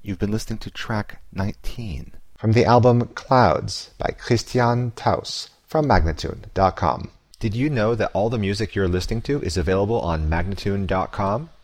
You've been listening to track 19 from the album Clouds by Christian Taus from Magnatune.com. Did you know that all the music you're listening to is available on Magnatune.com?